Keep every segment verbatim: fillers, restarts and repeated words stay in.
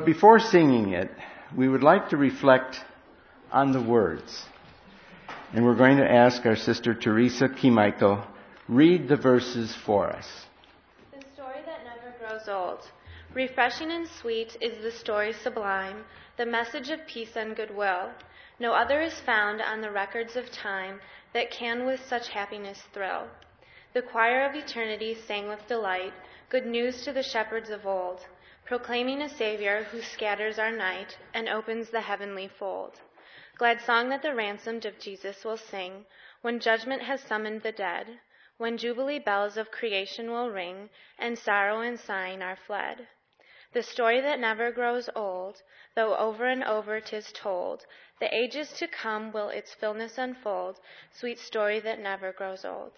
Before singing it, we would like to reflect on the words. And we're going to ask our sister Teresa Kimichael read the verses for us. The story that never grows old. Refreshing and sweet is the story sublime, the message of peace and goodwill. No other is found on the records of time that can with such happiness thrill. The choir of eternity sang with delight, good news to the shepherds of old, proclaiming a Savior who scatters our night and opens the heavenly fold. Glad song that the ransomed of Jesus will sing, when judgment has summoned the dead, when jubilee bells of creation will ring, and sorrow and sighing are fled. The story that never grows old, though over and over 'tis told, the ages to come will its fullness unfold, sweet story that never grows old.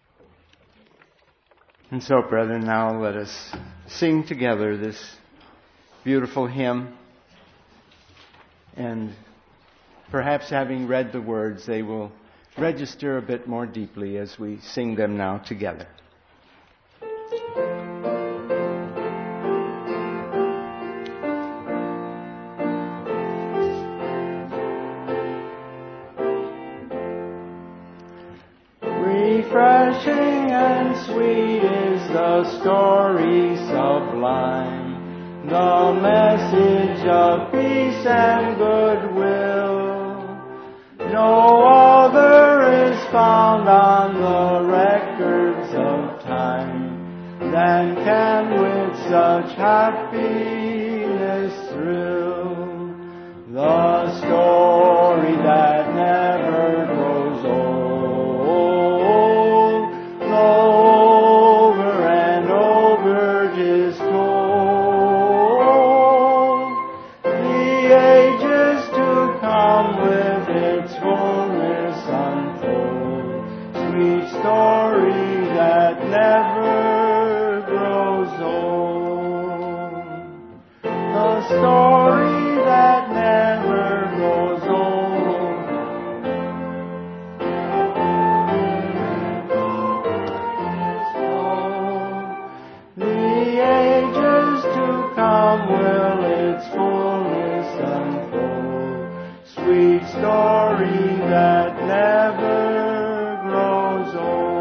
And so, brethren, now let us sing together this beautiful hymn. And perhaps having read the words, they will register a bit more deeply as we sing them now together. Refreshing and sweet is the story sublime, the message of peace and goodwill. No other is found on the records of time than can with such happiness thrill. The story that never grows old. Story that never grows old. The ages to come will its fullness unfold. Sweet story that never grows old.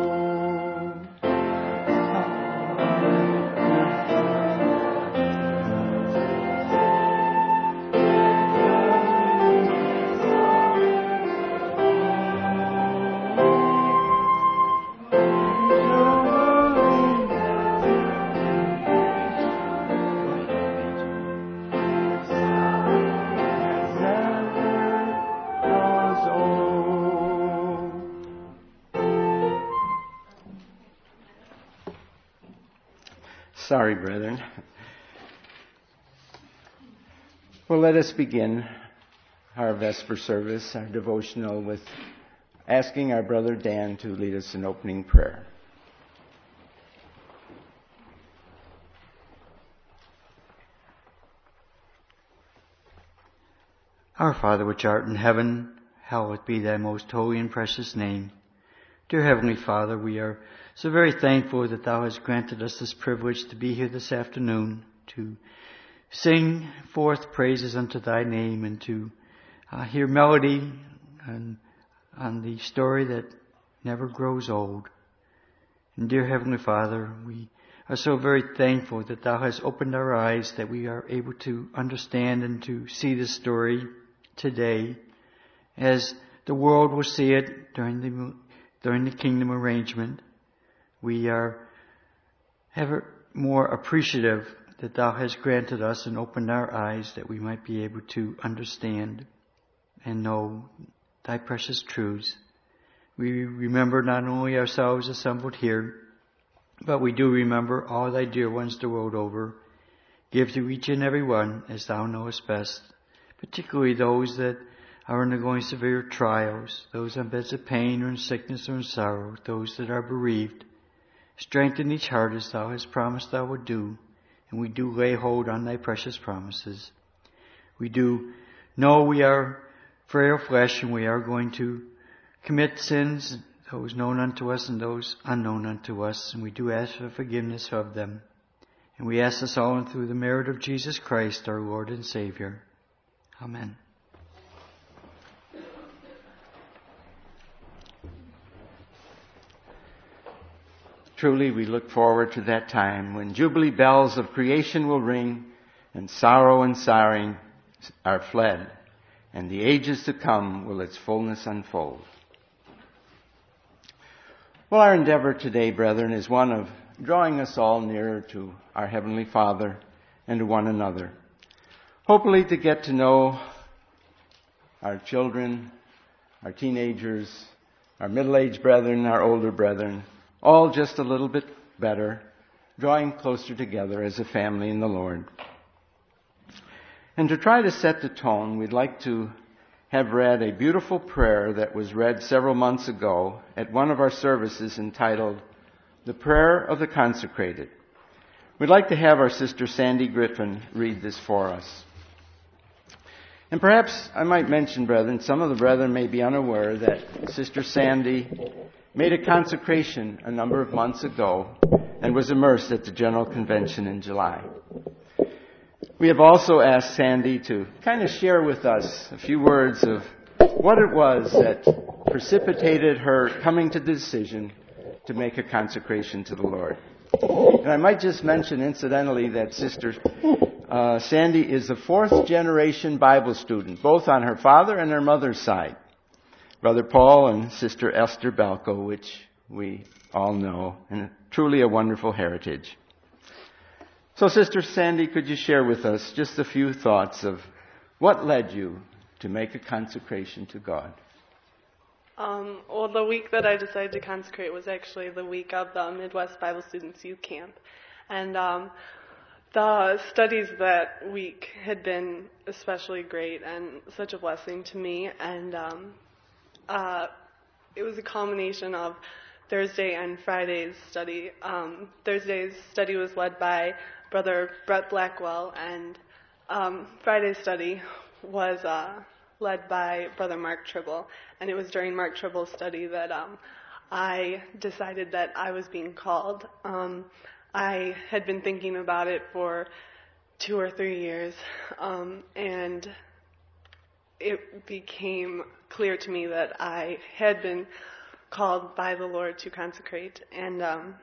Sorry, brethren. Well, let us begin our Vesper service, our devotional, with asking our brother Dan to lead us in opening prayer. Our Father which art in heaven, hallowed be thy most holy and precious name. Dear Heavenly Father, we are so very thankful that thou hast granted us this privilege to be here this afternoon, to sing forth praises unto thy name and to uh, hear melody on, on the story that never grows old. And dear Heavenly Father, we are so very thankful that thou hast opened our eyes, that we are able to understand and to see this story today as the world will see it during the during the kingdom arrangement. We are ever more appreciative that thou hast granted us and opened our eyes that we might be able to understand and know thy precious truths. We remember not only ourselves assembled here, but we do remember all thy dear ones the world over. Give to each and every one as thou knowest best, particularly those that are undergoing severe trials, those on beds of pain or in sickness or in sorrow, those that are bereaved. Strengthen each heart as thou hast promised thou would do, and we do lay hold on thy precious promises. We do know we are frail flesh and we are going to commit sins, those known unto us and those unknown unto us, and we do ask for forgiveness of them. And we ask this all through the merit of Jesus Christ, our Lord and Savior. Amen. Truly, we look forward to that time when jubilee bells of creation will ring and sorrow and sighing are fled, and the ages to come will its fullness unfold. Well, our endeavor today, brethren, is one of drawing us all nearer to our Heavenly Father and to one another. Hopefully to get to know our children, our teenagers, our middle-aged brethren, our older brethren, all just a little bit better, drawing closer together as a family in the Lord. And to try to set the tone, we'd like to have read a beautiful prayer that was read several months ago at one of our services entitled, The Prayer of the Consecrated. We'd like to have our sister Sandy Griffin read this for us. And perhaps I might mention, brethren, some of the brethren may be unaware that Sister Sandy made a consecration a number of months ago and was immersed at the General Convention in July. We have also asked Sandy to kind of share with us a few words of what it was that precipitated her coming to the decision to make a consecration to the Lord. And I might just mention incidentally that Sister uh, Sandy is the fourth generation Bible student, both on her father and her mother's side. Brother Paul and Sister Esther Balco, which we all know, and truly a wonderful heritage. So, Sister Sandy, could you share with us just a few thoughts of what led you to make a consecration to God? Um, well, the week that I decided to consecrate was actually the week of the Midwest Bible Students Youth Camp. And um, the studies that week had been especially great and such a blessing to me. And um, uh, it was a culmination of Thursday and Friday's study. Um, Thursday's study was led by Brother Brett Blackwell, and um, Friday's study was uh, led by Brother Mark Tribble. And it was during Mark Tribble's study that um, I decided that I was being called. Um, I had been thinking about it for two or three years, um, and it became clear to me that I had been called by the Lord to consecrate. And um,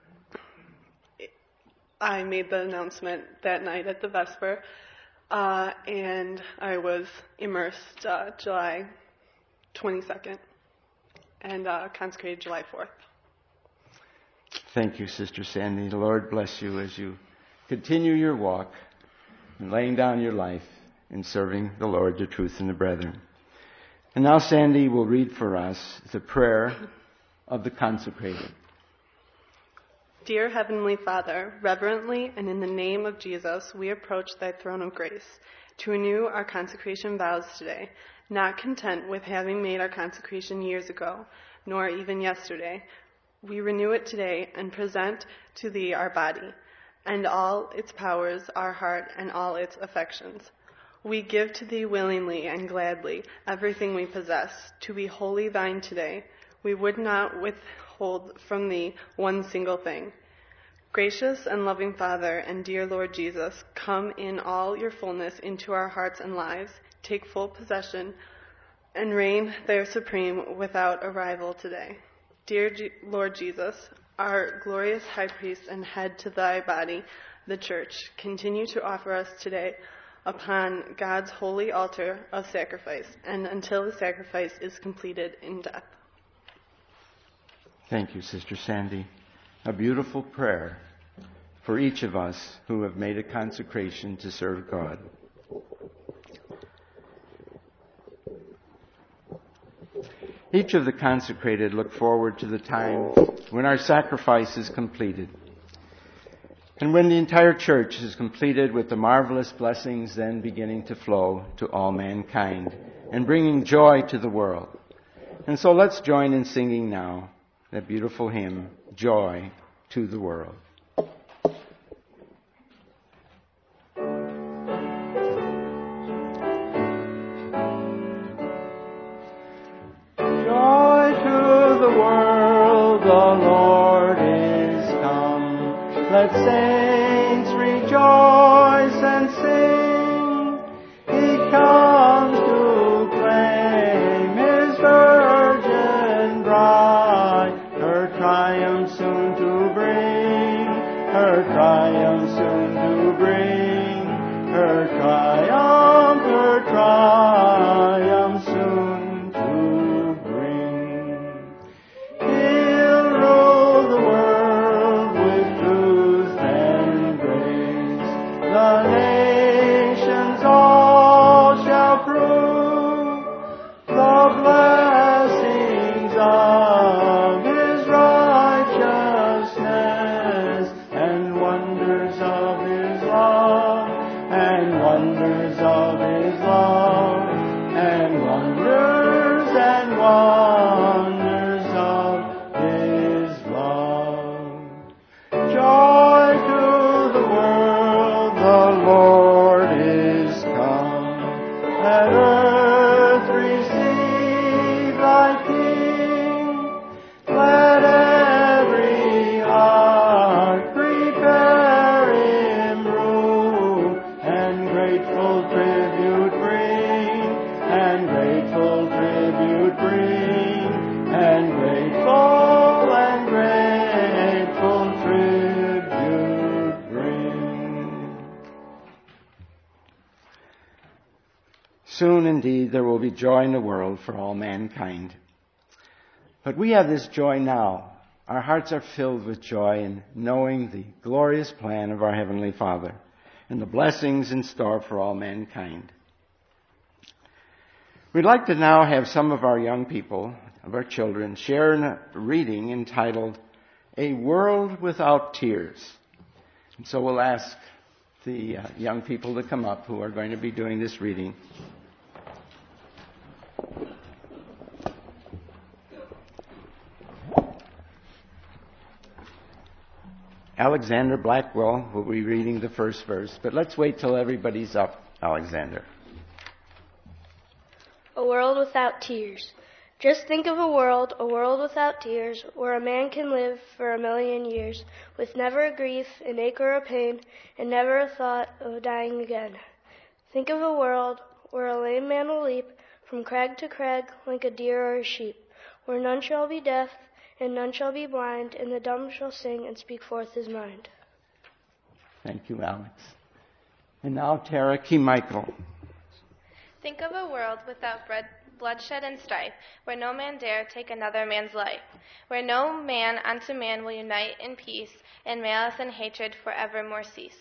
it, I made the announcement that night at the Vesper, uh, and I was immersed uh, July twenty-second and uh, consecrated July fourth. Thank you, Sister Sandy. The Lord bless you as you continue your walk and laying down your life in serving the Lord, the truth, and the brethren. And now Sandy will read for us the prayer of the consecrated. Dear Heavenly Father, reverently and in the name of Jesus, we approach thy throne of grace to renew our consecration vows today, not content with having made our consecration years ago, nor even yesterday. We renew it today and present to thee our body, and all its powers, our heart, and all its affections. We give to thee willingly and gladly everything we possess, to be wholly thine today. We would not withhold from thee one single thing. Gracious and loving Father and dear Lord Jesus, come in all your fullness into our hearts and lives. Take full possession and reign there supreme without a rival today. Dear G- Lord Jesus, our glorious high priest and head to thy body, the church, continue to offer us today upon God's holy altar of sacrifice, and until the sacrifice is completed in death. Thank you, Sister Sandy. A beautiful prayer for each of us who have made a consecration to serve God. Each of the consecrated look forward to the time when our sacrifice is completed, and when the entire church is completed with the marvelous blessings then beginning to flow to all mankind and bringing joy to the world. And so let's join in singing now that beautiful hymn, Joy to the World. Let saints triumph, her triumph soon to bring. He'll rule the world with truth and grace. The nations all shall prove the blessings of His righteousness and wonders of His love, and wonders of His love, and wonders and wonders of His love. Joy to the world, the Lord is come. Let earth receive thy King. Let every heart prepare Him room, and grateful tribute bring, and grateful tribute bring, and grateful and grateful tribute bring. Soon indeed there will be joy in the world for all mankind. But we have this joy now. Our hearts are filled with joy in knowing the glorious plan of our Heavenly Father and the blessings in store for all mankind. We'd like to now have some of our young people, of our children, share in a reading entitled, A World Without Tears. And so we'll ask the uh, young people to come up who are going to be doing this reading. Alexander Blackwell will be reading the first verse, but let's wait till everybody's up, Alexander. A world without tears. Just think of a world, a world without tears, where a man can live for a million years, with never a grief, an ache or a pain, and never a thought of dying again. Think of a world where a lame man will leap from crag to crag like a deer or a sheep, where none shall be deaf, and none shall be blind, and the dumb shall sing and speak forth his mind. Thank you, Alex. And now Tara Key-Michael. Think of a world without bread, bloodshed and strife, where no man dare take another man's life, where no man unto man will unite in peace, and malice and hatred forevermore cease.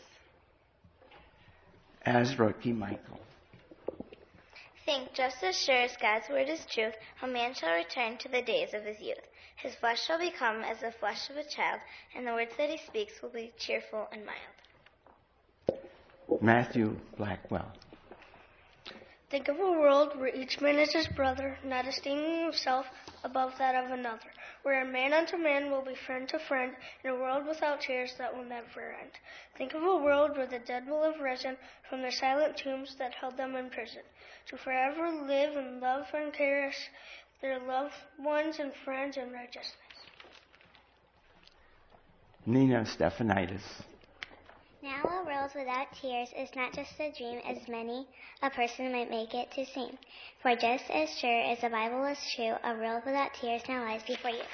Azra Key-Michael. Think, just as sure as God's word is truth, how man shall return to the days of his youth. His flesh shall become as the flesh of a child, and the words that he speaks will be cheerful and mild. Matthew Blackwell. Think of a world where each man is his brother, not esteeming himself above that of another, where man unto man will be friend to friend, in a world without tears that will never end. Think of a world where the dead will have risen from their silent tombs that held them in prison, to forever live and love and cherish their loved ones and friends in righteousness. Nina Stephanitis. Now a world without tears is not just a dream as many a person might make it to seem. For just as sure as the Bible is true, a world without tears now lies before you.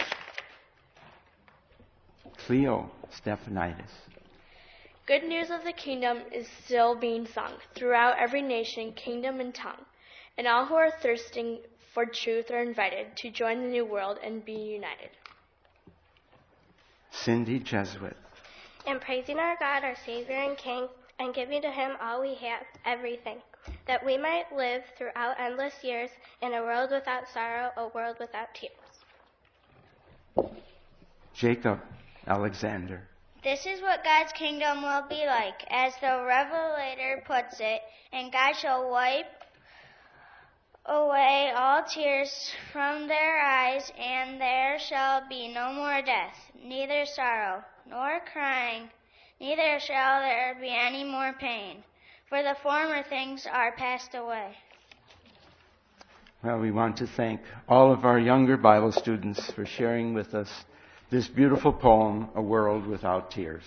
Cleo Stephanitis. Good news of the kingdom is still being sung throughout every nation, kingdom, and tongue. And all who are thirsting for truth are invited to join the new world and be united. Cindy Jesuit. And praising our God, our Savior and King, and giving to Him all we have, everything, that we might live throughout endless years in a world without sorrow, a world without tears. Jacob Alexander. This is what God's kingdom will be like, as the Revelator puts it, and God shall wipe away all tears from their eyes, and there shall be no more death, neither sorrow, nor crying, neither shall there be any more pain, for the former things are passed away. Well, we want to thank all of our younger Bible students for sharing with us this beautiful poem, A World Without Tears.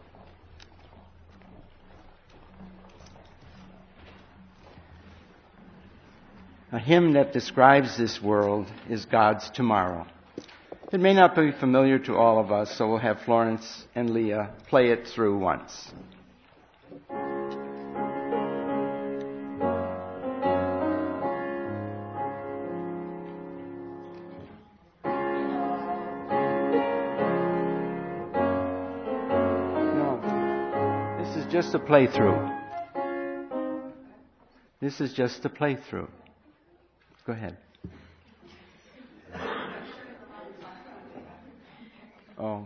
A hymn that describes this world is God's Tomorrow. It may not be familiar to all of us, so we'll have Florence and Leah play it through once. just a playthrough. This is just a playthrough. Go ahead. Oh.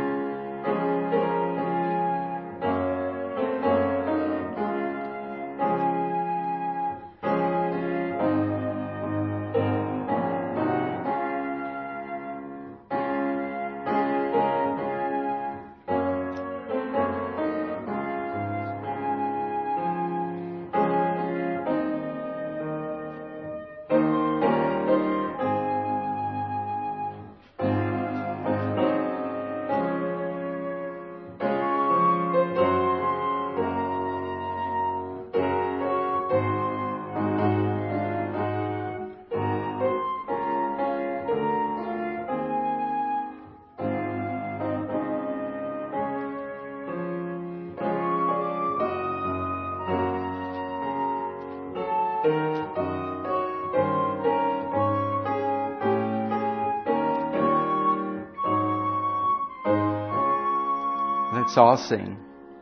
Let's all sing.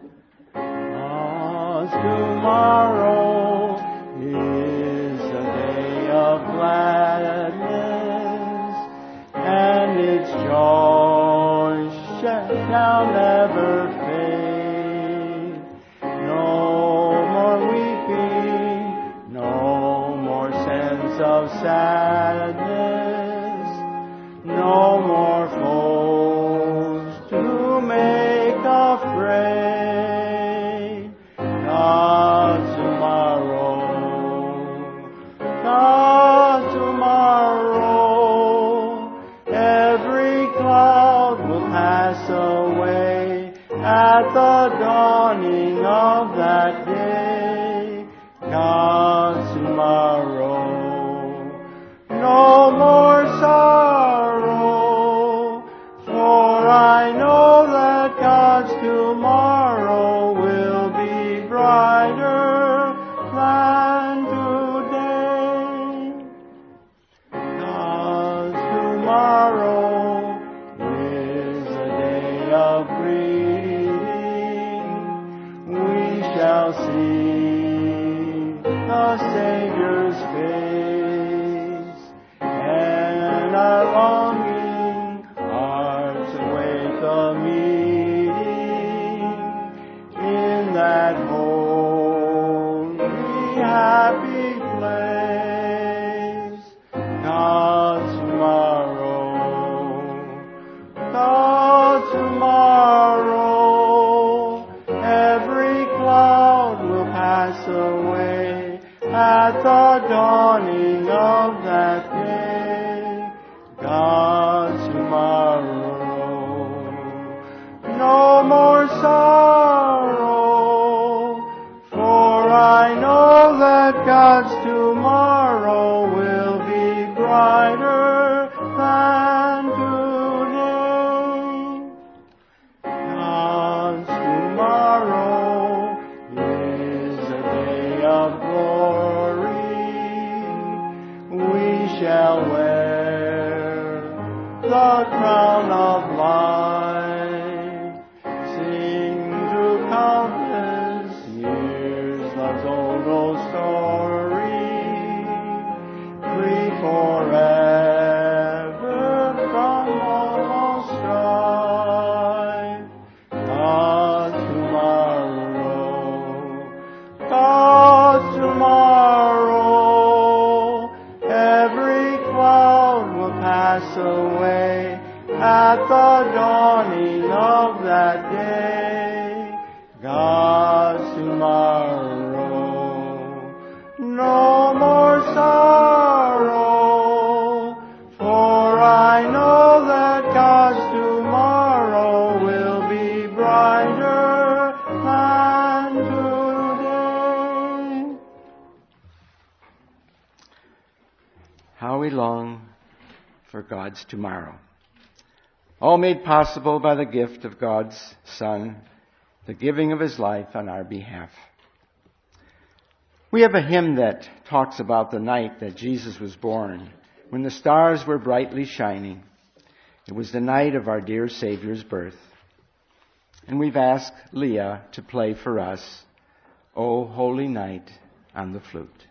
Cause tomorrow is a day of gladness, and its joy shall never fade. No more weeping, no more sense of sadness, no more foes to make afraid. God's tomorrow, God's tomorrow, every cloud will pass away at the dawning of that day. God's tomorrow, no more sorrow, for I know that God's tomorrow will be brighter than today. God's tomorrow is a day of greeting. We shall see the Savior's face, and our longing hearts await the meeting in that holy, happy place. God's tomorrow, God's tomorrow, every cloud will pass away at the dawning of that day. God's tomorrow, no more sorrow, for I know that God's tomorrow will be brighter than today. God's tomorrow is a day of glory. We shall wear the crown of life, sing through countless years love's old, old story, free forever from all strife. God's tomorrow, God's tomorrow, every cloud will pass away at the dawning of that day. God's tomorrow, no more sorrow, for I know that God's tomorrow will be brighter than today. How we long for God's tomorrow. All made possible by the gift of God's Son, the giving of His life on our behalf. We have a hymn that talks about the night that Jesus was born, when the stars were brightly shining. It was the night of our dear Savior's birth. And we've asked Leah to play for us, O Holy Night, on the flute.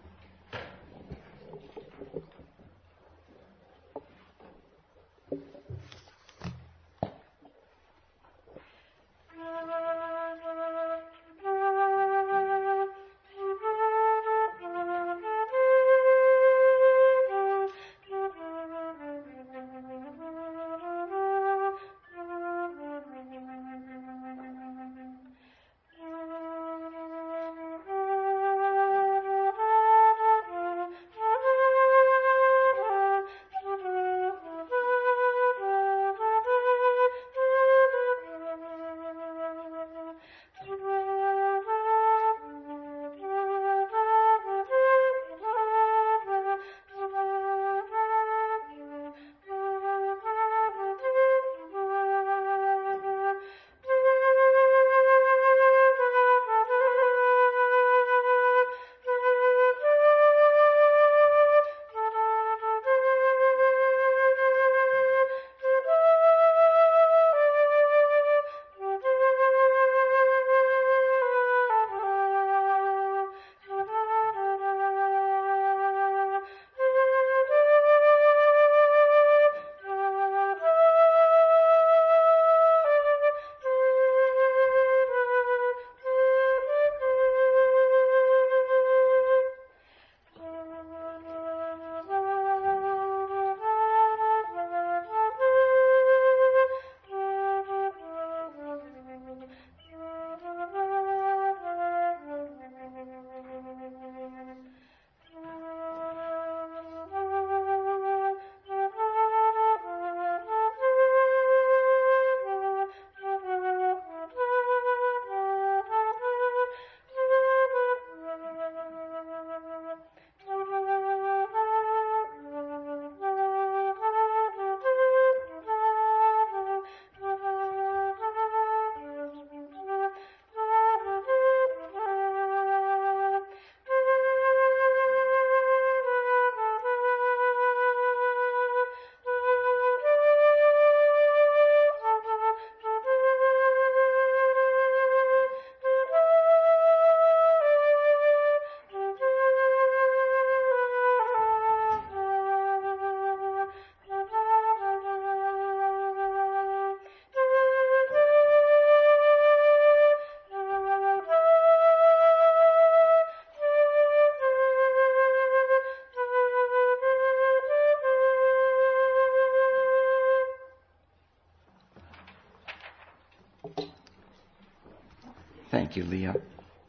Thank you, Leah.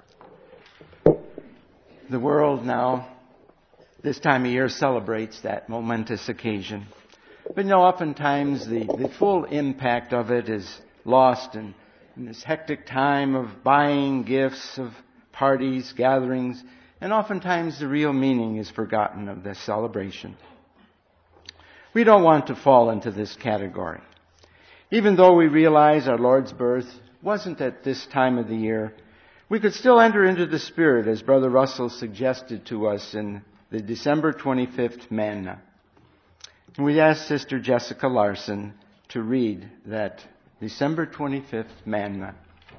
The world now, this time of year, celebrates that momentous occasion. But you know, oftentimes the, the full impact of it is lost in, in this hectic time of buying gifts, of parties, gatherings, and oftentimes the real meaning is forgotten of this celebration. We don't want to fall into this category. Even though we realize our Lord's birth wasn't at this time of the year, we could still enter into the Spirit, as Brother Russell suggested to us in the December twenty-fifth Manna. And we asked Sister Jessica Larson to read that December twenty-fifth Manna.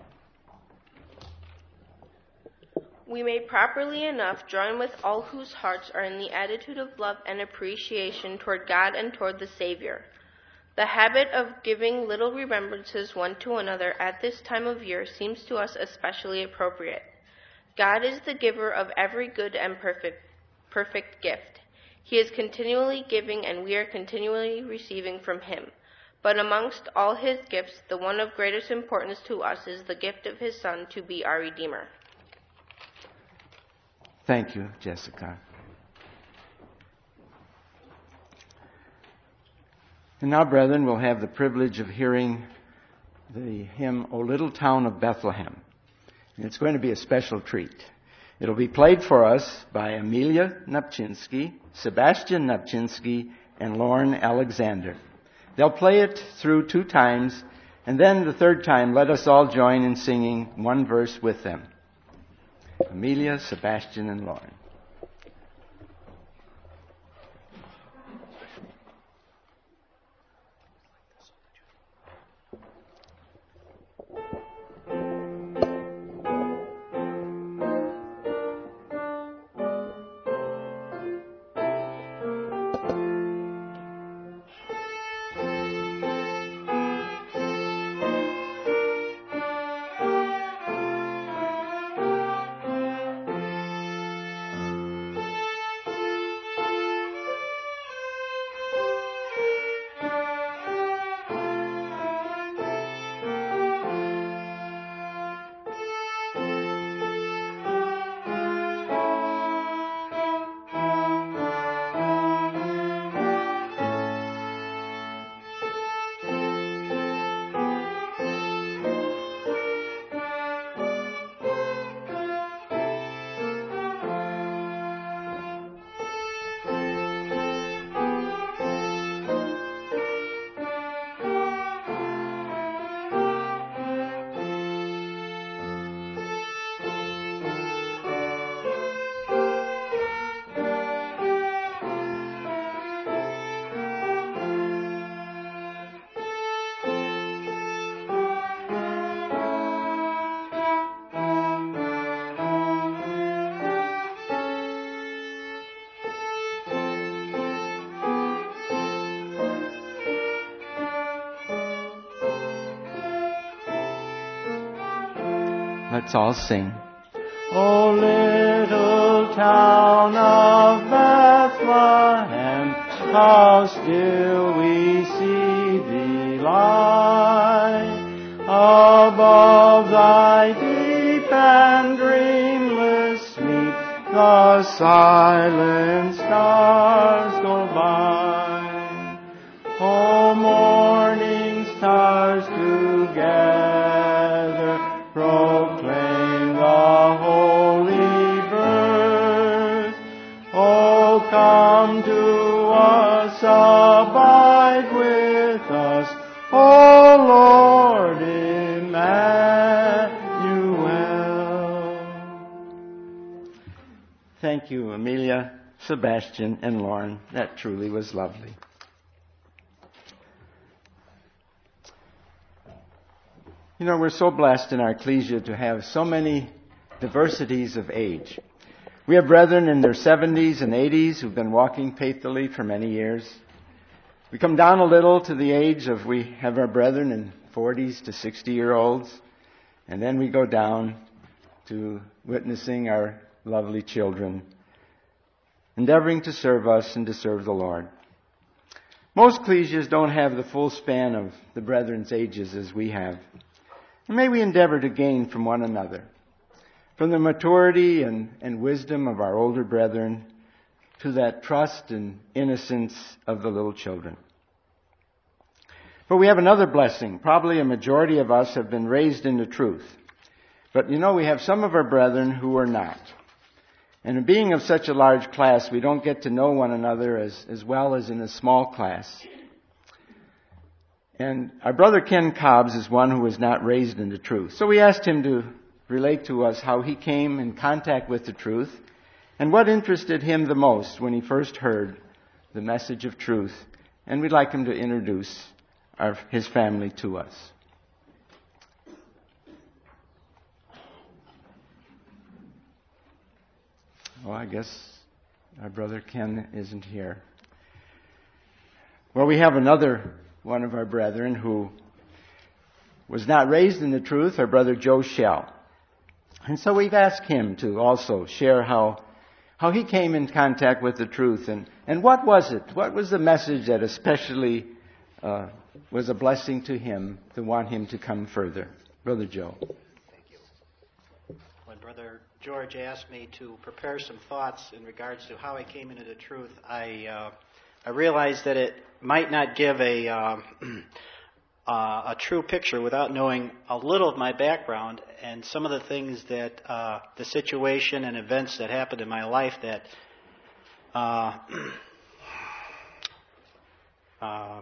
We may properly enough join with all whose hearts are in the attitude of love and appreciation toward God and toward the Savior. The habit of giving little remembrances one to another at this time of year seems to us especially appropriate. God is the giver of every good and perfect, perfect gift. He is continually giving, and we are continually receiving from Him. But amongst all His gifts, the one of greatest importance to us is the gift of His Son to be our Redeemer. Thank you, Jessica. And now, brethren, we'll have the privilege of hearing the hymn, O Little Town of Bethlehem. And it's going to be a special treat. It'll be played for us by Amelia Napczynski, Sebastian Napczynski, and Lauren Alexander. They'll play it through two times, and then the third time, let us all join in singing one verse with them. Amelia, Sebastian, and Lauren. Thank Let's all sing. O little town of Bethlehem, how still we see thee lie, above thy deep and dreamless sleep, the silent stars go by. O morning stars together proclaim the holy birth. O come to us, abide with us, O Lord Emmanuel. Thank you, Amelia, Sebastian, and Lauren. That truly was lovely. You know, we're so blessed in our ecclesia to have so many diversities of age. We have brethren in their seventies and eighties who've been walking faithfully for many years. We come down a little to the age of, we have our brethren in forties to sixty-year-olds, and then we go down to witnessing our lovely children, endeavoring to serve us and to serve the Lord. Most ecclesias don't have the full span of the brethren's ages as we have. And may we endeavor to gain from one another, from the maturity and, and wisdom of our older brethren to that trust and innocence of the little children. But we have another blessing. Probably a majority of us have been raised in the truth. But you know, we have some of our brethren who are not. And being of such a large class, we don't get to know one another as, as well as in a small class. And our brother Ken Cobbs is one who was not raised in the truth. So we asked him to relate to us how he came in contact with the truth and what interested him the most when he first heard the message of truth. And we'd like him to introduce our, his family to us. Well, I guess our brother Ken isn't here. Well, we have another one of our brethren who was not raised in the truth, our brother Joe Shell. And so we've asked him to also share how how he came in contact with the truth and, and what was it? What was the message that especially uh, was a blessing to him to want him to come further? Brother Joe. Thank you. When Brother George asked me to prepare some thoughts in regards to how I came into the truth, I uh, I realized that it might not give a uh, uh, a true picture without knowing a little of my background and some of the things that uh, the situation and events that happened in my life that uh, uh, uh,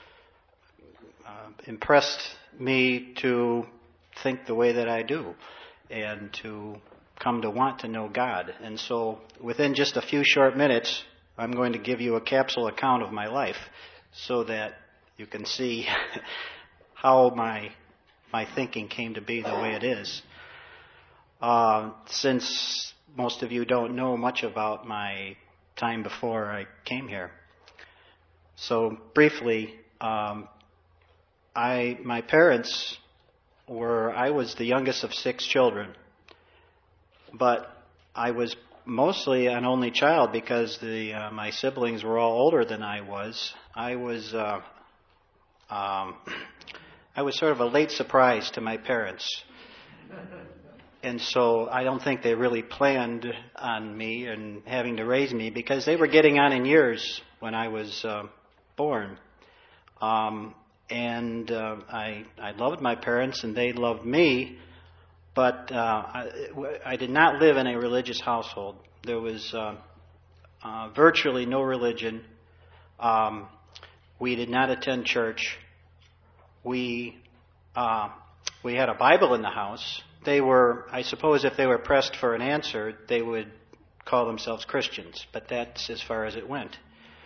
impressed me to think the way that I do and to come to want to know God. And so within just a few short minutes, I'm going to give you a capsule account of my life so that you can see how my my thinking came to be the way it is. Uh, since most of you don't know much about my time before I came here. So briefly, um, I my parents were, I was the youngest of six children, but I was mostly an only child because the uh, my siblings were all older than I was. I was uh, um, I was sort of a late surprise to my parents, and so I don't think they really planned on me and having to raise me because they were getting on in years when I was uh, born. Um, and uh, I I loved my parents and they loved me. But uh, I, I did not live in a religious household. There was uh, uh, virtually no religion. Um, we did not attend church. We uh, we had a Bible in the house. They were, I suppose, if they were pressed for an answer, they would call themselves Christians. But that's as far as it went.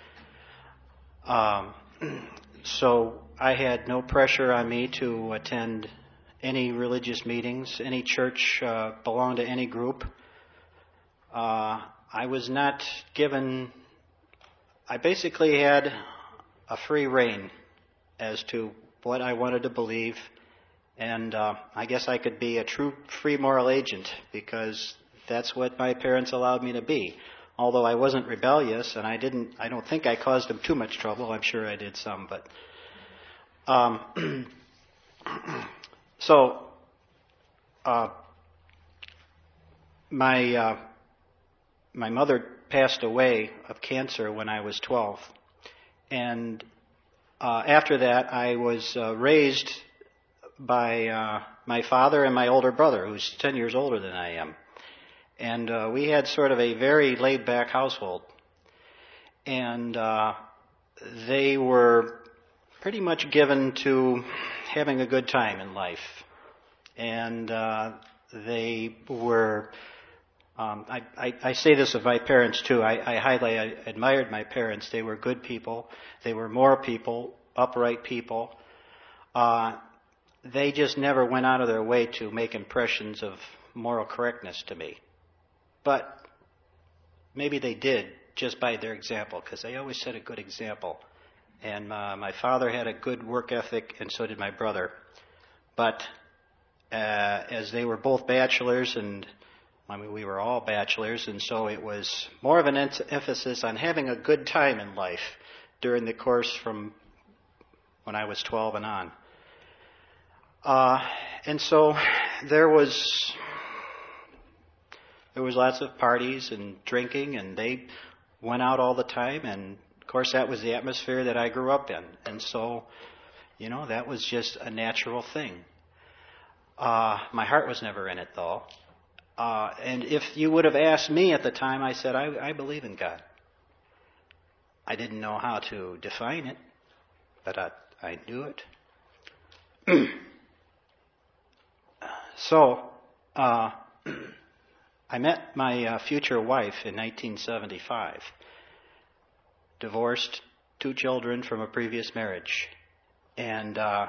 Um, so I had no pressure on me to attend any religious meetings, any church, uh, belong to any group. Uh, I was not given, I basically had a free rein as to what I wanted to believe And uh, I guess I could be a true free moral agent because that's what my parents allowed me to be. Although I wasn't rebellious, and I didn't, I don't think I caused them too much trouble. I'm sure I did some, but um, so uh, my uh, my mother passed away of cancer when I was twelve, and uh, after that I was uh, raised by uh, my father and my older brother, who's ten years older than I am. And uh, we had sort of a very laid-back household. And uh, they were pretty much given to having a good time in life. And uh, they were, um, I, I, I say this of my parents too, I, I highly I admired my parents. They were good people. They were moral people, upright people. Uh, they just never went out of their way to make impressions of moral correctness to me. But maybe they did just by their example, because they always set a good example. And uh, my father had a good work ethic, and so did my brother. But uh, as they were both bachelors, and I mean, we were all bachelors, and so it was more of an en- emphasis on having a good time in life during the course from when I was twelve and on. Uh, and so there was... There was lots of parties and drinking, and they went out all the time, and of course that was the atmosphere that I grew up in. And so, you know, that was just a natural thing. Uh, my heart was never in it, though. Uh, and if you would have asked me at the time, I said, I, I believe in God. I didn't know how to define it, but I, I knew it. so, uh... I met my uh, future wife in nineteen seventy-five, divorced, two children from a previous marriage. And uh,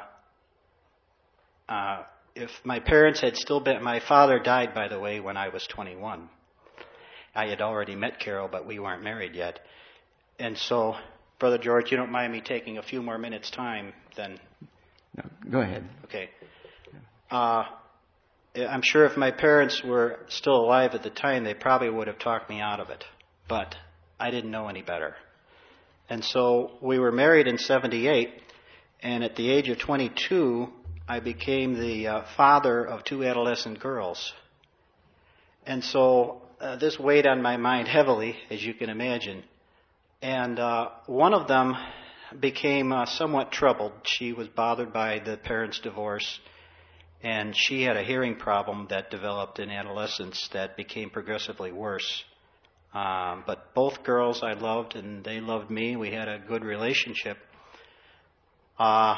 uh, if my parents had still been, my father died, by the way, when I was twenty-one. I had already met Carol, but we weren't married yet. And so, Brother George, you don't mind me taking a few more minutes' time, then? No, go ahead. Okay. Uh, I'm sure if my parents were still alive at the time, they probably would have talked me out of it. But I didn't know any better. And so we were married in seventy-eight, and at the age of twenty-two, I became the uh, father of two adolescent girls. And so uh, this weighed on my mind heavily, as you can imagine. And uh, one of them became uh, somewhat troubled. She was bothered by the parents' divorce. And she had a hearing problem that developed in adolescence that became progressively worse. Um, but both girls I loved, and they loved me. We had a good relationship. Uh,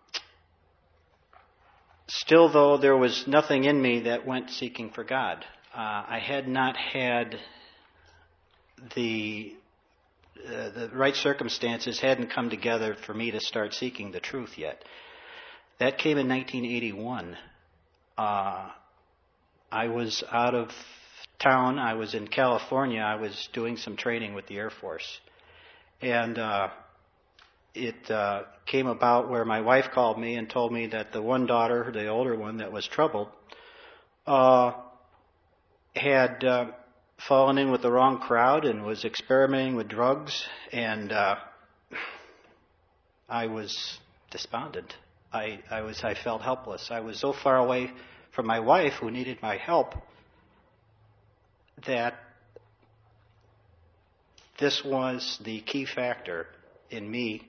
still, though, there was nothing in me that went seeking for God. Uh, I had not had the uh, the right circumstances hadn't come together for me to start seeking the truth yet. That came in nineteen eighty-one. Uh, I was out of town. I was in California. I was doing some training with the Air Force. And uh, it uh, came about where my wife called me and told me that the one daughter, the older one that was troubled, uh, had uh, fallen in with the wrong crowd and was experimenting with drugs. And uh, I was despondent. I, I was I felt helpless. I was so far away from my wife, who needed my help, that this was the key factor in me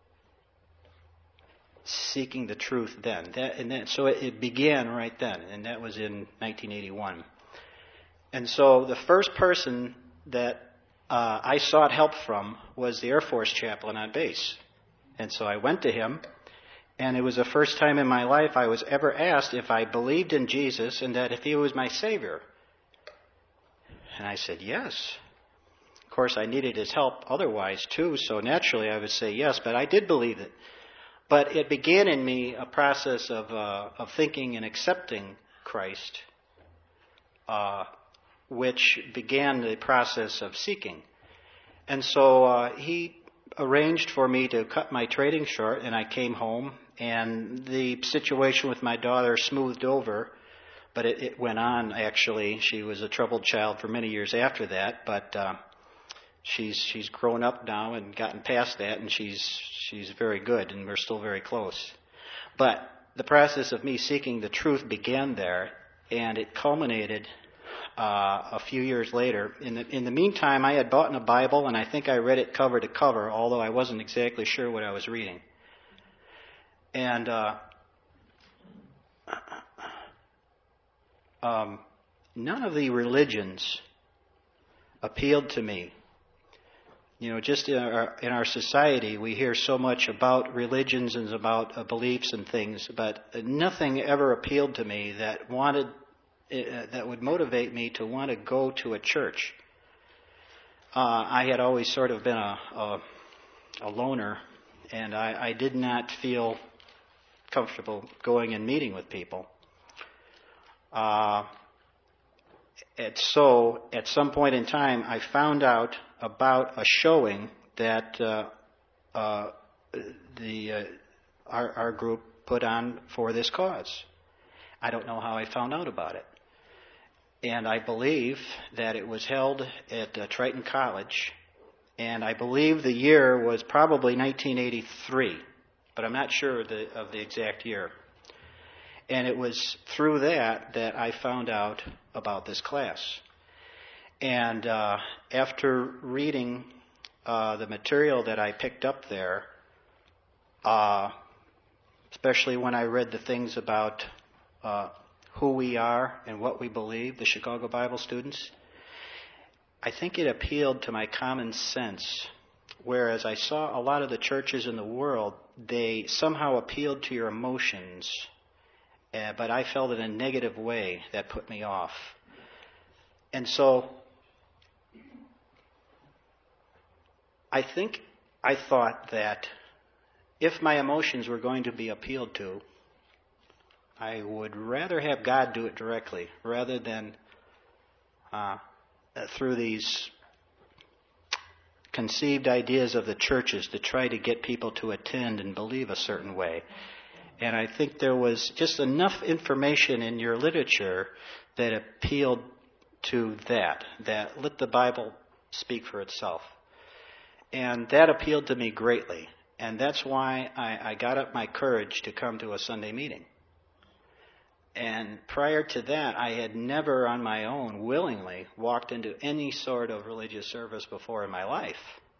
seeking the truth then. That, and then, so it, it began right then, and that was in nineteen eighty-one. And so the first person that uh, I sought help from was the Air Force chaplain on base. And so I went to him. And it was the first time in my life I was ever asked if I believed in Jesus and that if he was my Savior. And I said, yes. Of course, I needed his help otherwise, too, so naturally I would say yes, but I did believe it. But it began in me a process of uh, of thinking and accepting Christ, uh, which began the process of seeking. And so uh, he arranged for me to cut my training short, and I came home, and the situation with my daughter smoothed over, but it, it went on, actually. She was a troubled child for many years after that, but uh, she's she's grown up now and gotten past that, and she's she's very good, and we're still very close. But the process of me seeking the truth began there, and it culminated uh, a few years later. In the, in the meantime, I had bought a Bible, and I think I read it cover to cover, although I wasn't exactly sure what I was reading. And uh, um, none of the religions appealed to me. You know, just in our, in our society, we hear so much about religions and about uh, beliefs and things, but nothing ever appealed to me that wanted uh, that would motivate me to want to go to a church. Uh, I had always sort of been a, a, a loner, and I, I did not feel comfortable going and meeting with people. Uh, and so, at some point in time, I found out about a showing that uh, uh, the uh, our, our group put on for this cause. I don't know how I found out about it. And I believe that it was held at uh, Triton College, and I believe the year was probably nineteen eighty-three, but I'm not sure of the, of the exact year. And it was through that that I found out about this class. And uh, after reading uh, the material that I picked up there, uh, especially when I read the things about uh, who we are and what we believe, the Chicago Bible students, I think it appealed to my common sense. Whereas I saw a lot of the churches in the world, they somehow appealed to your emotions, uh, but I felt in a negative way that put me off. And so I think I thought that if my emotions were going to be appealed to, I would rather have God do it directly rather than uh, through these conceived ideas of the churches to try to get people to attend and believe a certain way. And I think there was just enough information in your literature that appealed to that, that let the Bible speak for itself. And that appealed to me greatly. And that's why I, I got up my courage to come to a Sunday meeting. And prior to that, I had never on my own willingly walked into any sort of religious service before in my life.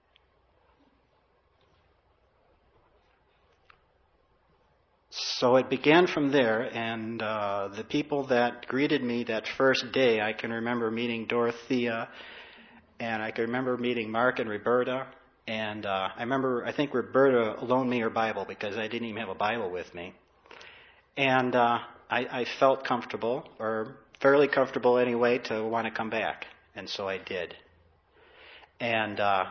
So it began from there, and uh, the people that greeted me that first day, I can remember meeting Dorothea, and I can remember meeting Mark and Roberta, and uh, I remember, I think Roberta loaned me her Bible because I didn't even have a Bible with me. And uh, I, I felt comfortable, or fairly comfortable anyway, to want to come back, and so I did. And uh,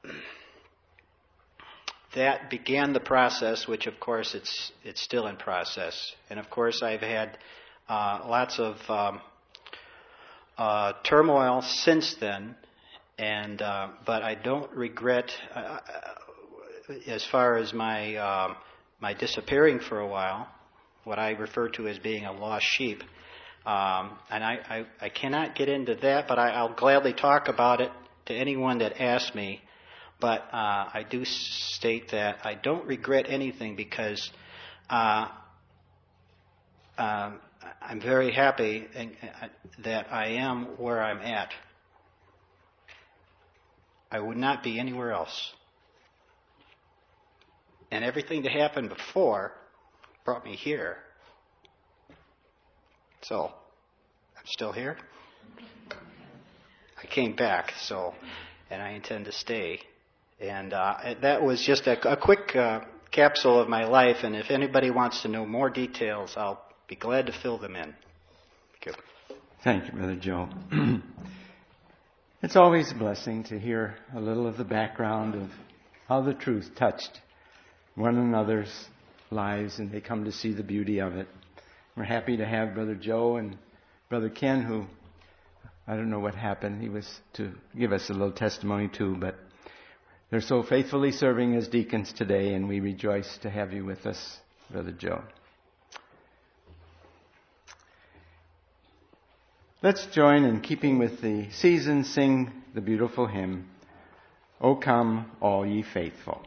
that began the process, which of course it's it's still in process. And of course I've had uh, lots of um, uh, turmoil since then, and uh, but I don't regret uh, as far as my um, my disappearing for a while, what I refer to as being a lost sheep. Um, and I, I, I cannot get into that, but I, I'll gladly talk about it to anyone that asks me. But uh, I do state that I don't regret anything because uh, uh, I'm very happy that I am where I'm at. I would not be anywhere else. And everything that happened before brought me here. So, I'm still here. I came back, so, and I intend to stay. And uh, that was just a, a quick uh, capsule of my life, and if anybody wants to know more details, I'll be glad to fill them in. Thank you. Thank you, Brother Joe. It's always a blessing to hear a little of the background of how the truth touched one another's lives, and they come to see the beauty of it. We're happy to have Brother Joe and Brother Ken, who, I don't know what happened. He was to give us a little testimony too, but they're so faithfully serving as deacons today, and we rejoice to have you with us Brother Joe. Let's join in keeping with the season, sing the beautiful hymn, O Come, All Ye Faithful.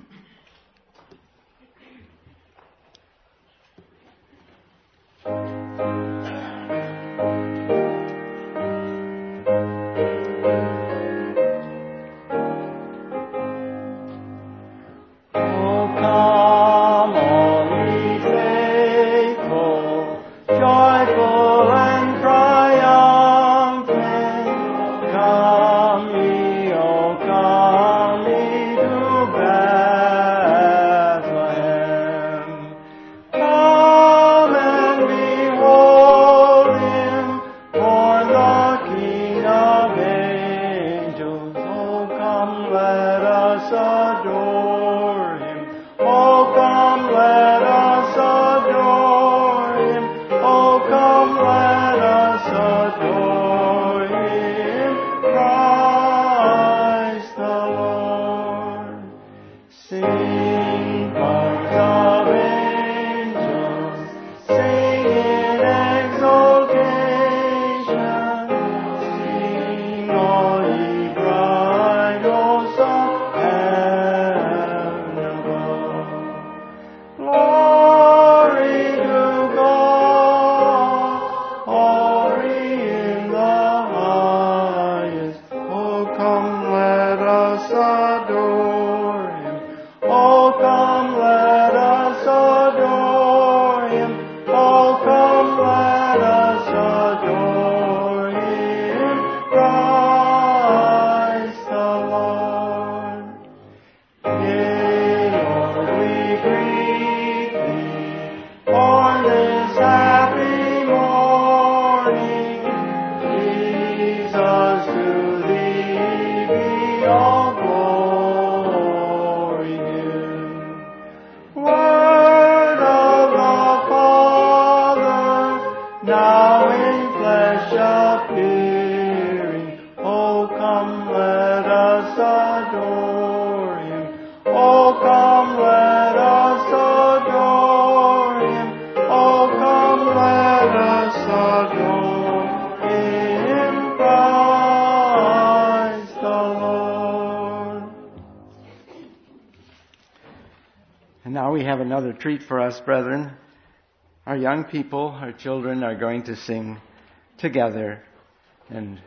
Another treat for us, brethren. Our young people, our children, are going to sing together. And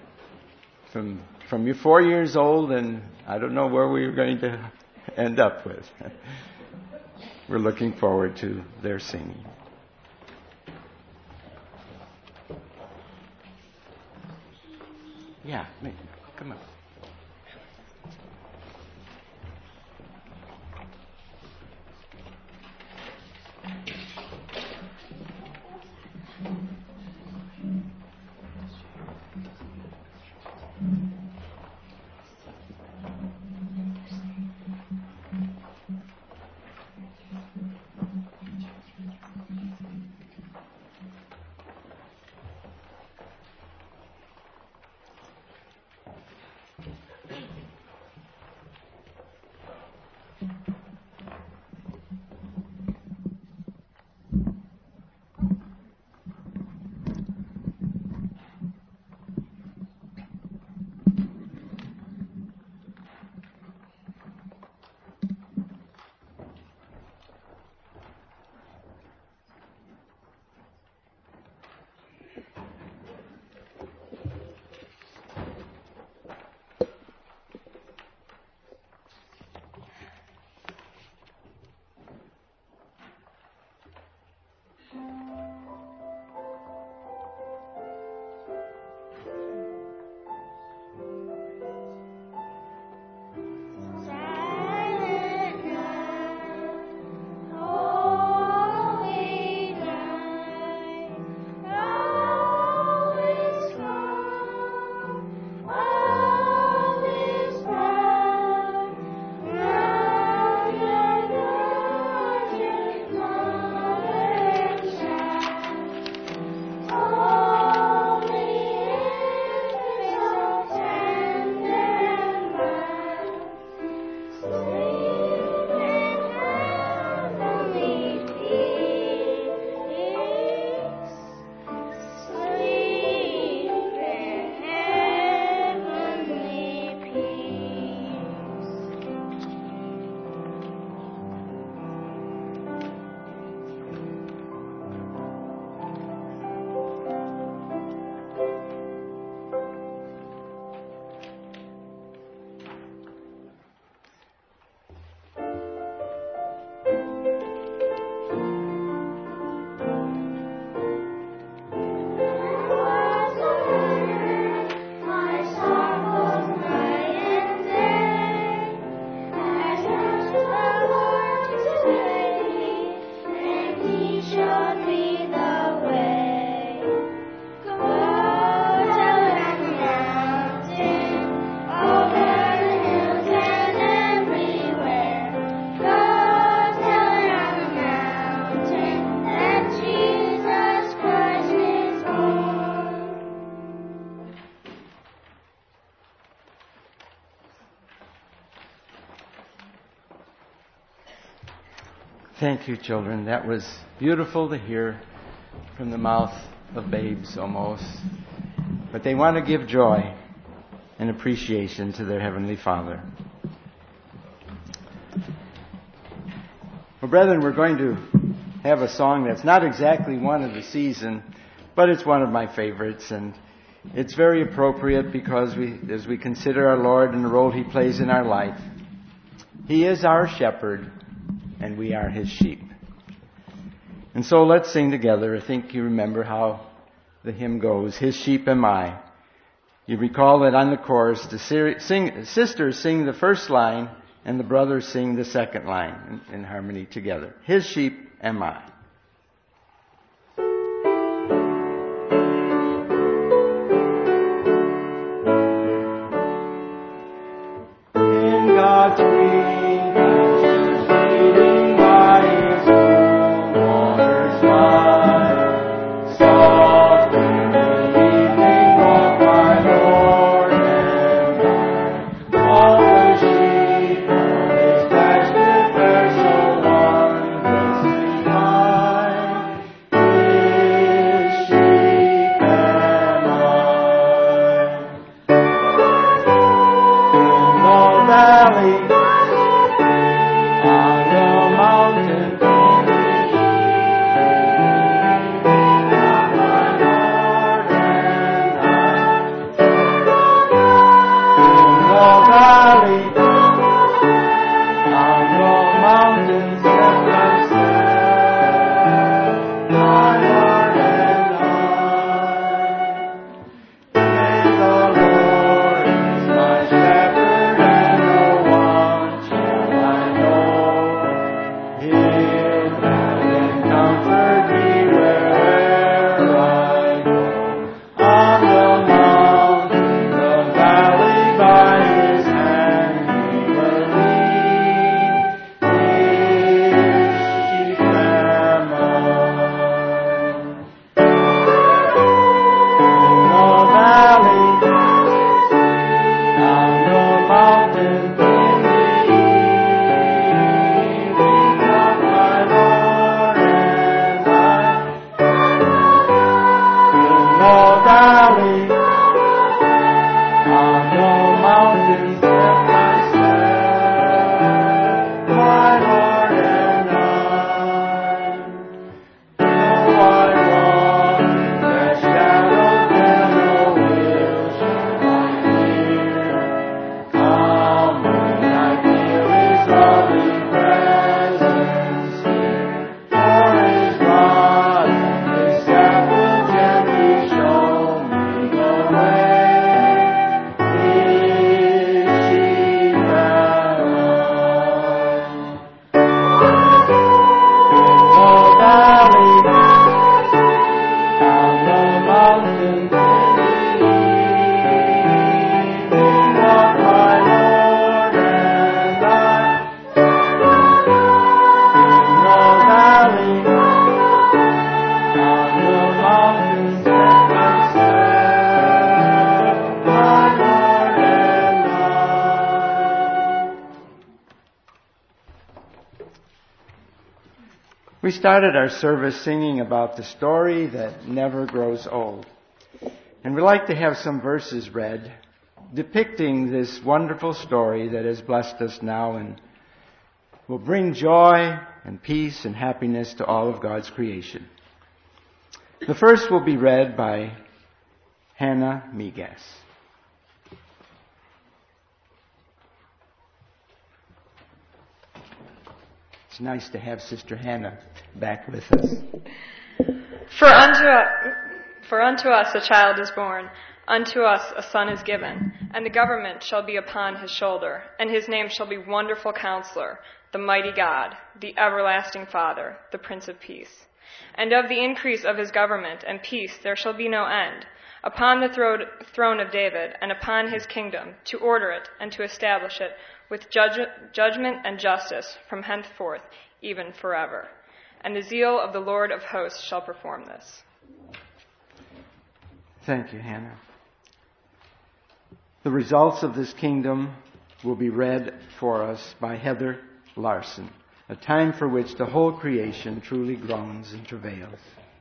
from from you four years old, and I don't know where we're going to end up with. We're looking forward to their singing. Yeah, come on. Thank you, children. That was beautiful to hear from the mouth of babes almost. But they want to give joy and appreciation to their Heavenly Father. Well, brethren, we're going to have a song that's not exactly one of the season, but it's one of my favorites, and it's very appropriate because we, as we consider our Lord and the role He plays in our life, He is our shepherd, and we are His sheep. And so let's sing together. I think you remember how the hymn goes, His sheep am I. You recall that on the chorus, the sing, sisters sing the first line, and the brothers sing the second line in, in harmony together. His sheep am I. In God's green pastures, feeding by His cool waters wide, soft in the evening walk my Lord and I. All the sheep of His pasture fare so wondrously high. His sheep am I. In the valley, on the mountain, in the evening, on my Lord and I. In the valley, on the mountain, step by step, my Lord and I. Yea, the Lord is my shepherd, and no want shall I know. He'll guide and comfort me where'er I go. On the mountain, the valley, by His hand He will lead. His sheep am I. In the valley, on the mountain, in the evening, walk my Lord and I. In the valley, on the mountain, step by step, my Lord and I. Though I walk in the shadow, there no ill shall I fear. Come when I feel His loving presence near. For His rod and His staff will gently show me the way. His sheep am I. In the valley, on the mountain, in the evening, walk my Lord and I. In the valley, on the mountain, step by step, my Lord and I. We started our service singing about the story that never grows old. And we'd like to have some verses read depicting this wonderful story that has blessed us now and will bring joy and peace and happiness to all of God's creation. The first will be read by Hannah Migas. It's nice to have Sister Hannah back with us. For unto, for unto us a child is born, unto us a son is given, and the government shall be upon his shoulder, and his name shall be Wonderful Counselor, the Mighty God, the Everlasting Father, the Prince of Peace. And of the increase of his government and peace there shall be no end, upon the thro- throne of David, and upon his kingdom, to order it and to establish it with judge- judgment and justice from henceforth, even forever. And the zeal of the Lord of hosts shall perform this. Thank you, Hannah. The results of this kingdom will be read for us by Heather Larson. a time for which the whole creation truly groans and travails.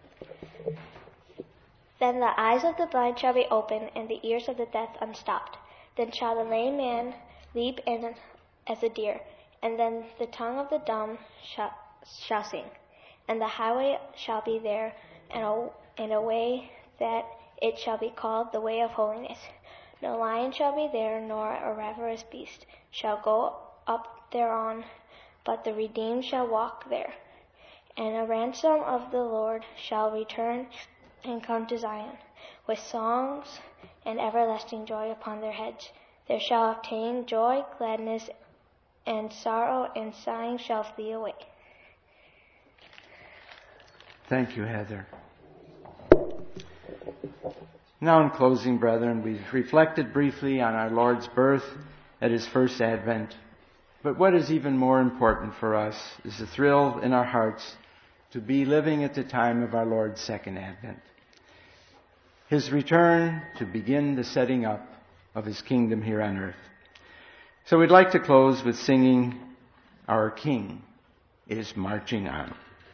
Then the eyes of the blind shall be opened, and the ears of the deaf unstopped. Then shall the lame man leap in as a deer, and then the tongue of the dumb shall, shall sing. And the highway shall be there, and a, and a way that it shall be called the way of holiness. No lion shall be there, nor a ravenous beast shall go up thereon, but the redeemed shall walk there. And a ransom of the Lord shall return and come to Zion, with songs and everlasting joy upon their heads. There shall obtain joy, gladness, and sorrow and sighing shall flee away. Thank you, Heather. Now in closing, brethren, we've reflected briefly on our Lord's birth at His first advent. But what is even more important for us is the thrill in our hearts to be living at the time of our Lord's second advent. His return to begin the setting up of His kingdom here on earth. So we'd like to close with singing Our King is Marching On.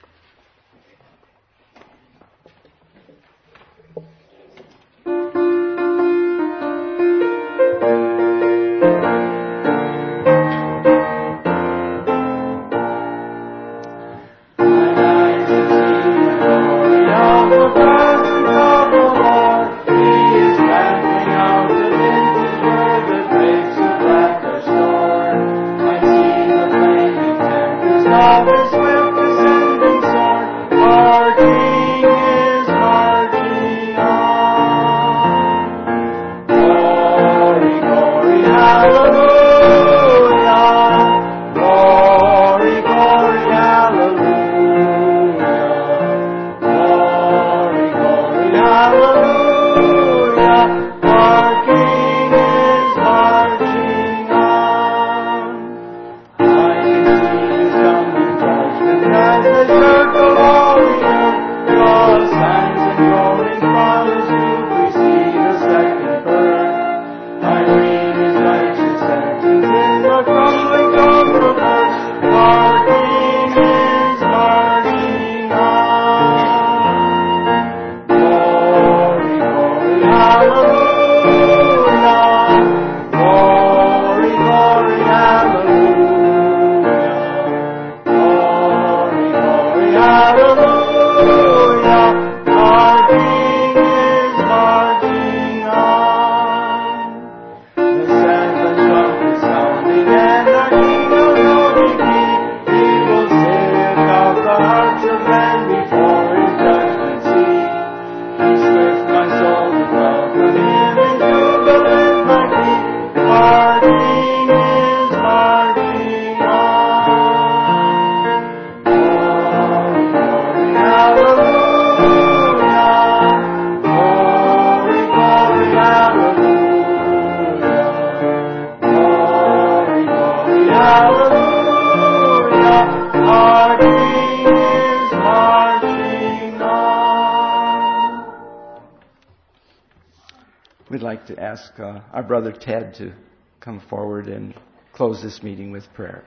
We'd like to ask uh, our brother Ted to come forward and close this meeting with prayer.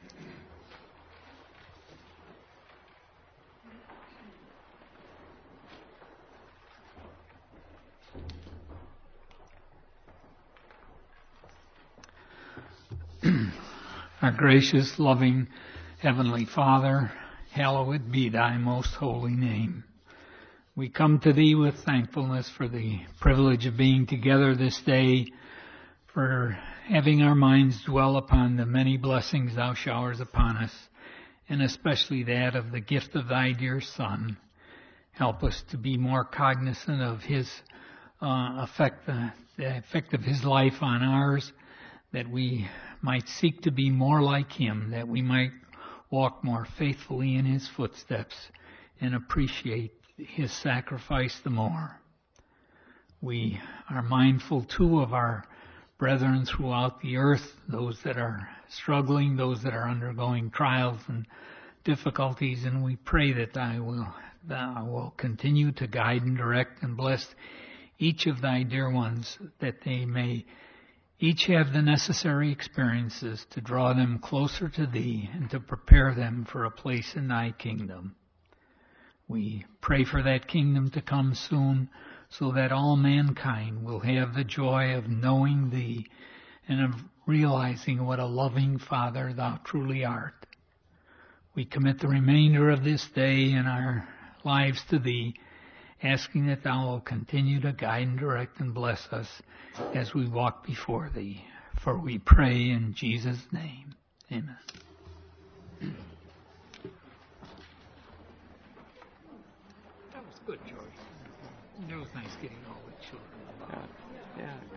Our gracious, loving Heavenly Father, hallowed be Thy most holy name. We come to Thee with thankfulness for the privilege of being together this day, for having our minds dwell upon the many blessings Thou showers upon us, and especially that of the gift of Thy dear Son. Help us to be more cognizant of His uh, effect, uh, the effect of His life on ours, that we might seek to be more like Him, that we might walk more faithfully in His footsteps and appreciate His sacrifice the more. We are mindful too of our brethren throughout the earth, those that are struggling, those that are undergoing trials and difficulties, and we pray that Thou will, Thou will continue to guide and direct and bless each of Thy dear ones, that they may each have the necessary experiences to draw them closer to Thee and to prepare them for a place in Thy kingdom. We pray for that kingdom to come soon, so that all mankind will have the joy of knowing Thee and of realizing what a loving Father Thou truly art. We commit the remainder of this day and our lives to Thee, asking that Thou will continue to guide and direct and bless us as we walk before Thee. For we pray in Jesus' name. Amen. That was good, George. It was nice getting all the children involved. Yeah. Yeah.